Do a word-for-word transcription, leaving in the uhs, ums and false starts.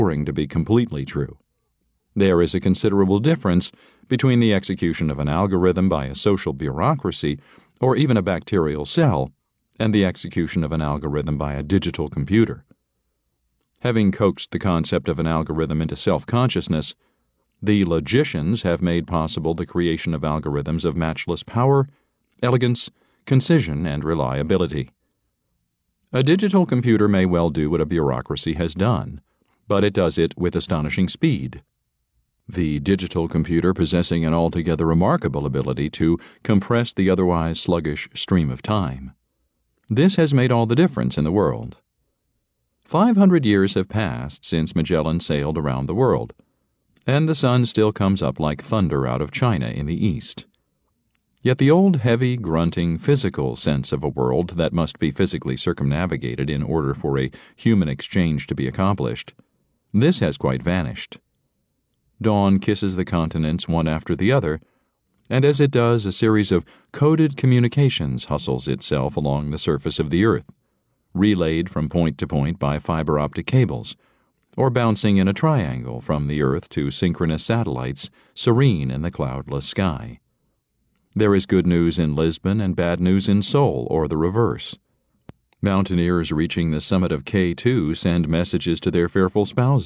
to be completely true. There is a considerable difference between the execution of an algorithm by a social bureaucracy or even a bacterial cell and the execution of an algorithm by a digital computer. Having coaxed the concept of an algorithm into self-consciousness, the logicians have made possible the creation of algorithms of matchless power, elegance, concision, and reliability. A digital computer may well do what a bureaucracy has done, but it does it with astonishing speed. The digital computer possessing an altogether remarkable ability to compress the otherwise sluggish stream of time. This has made all the difference in the world. Five hundred years have passed since Magellan sailed around the world, and the sun still comes up like thunder out of China in the east. Yet the old heavy, grunting, physical sense of a world that must be physically circumnavigated in order for a human exchange to be accomplished, this has quite vanished. Dawn kisses the continents one after the other, and as it does, a series of coded communications hustles itself along the surface of the earth, relayed from point to point by fiber optic cables, or bouncing in a triangle from the earth to synchronous satellites serene in the cloudless sky. There is good news in Lisbon and bad news in Seoul, or the reverse. Mountaineers reaching the summit of K two send messages to their fearful spouses.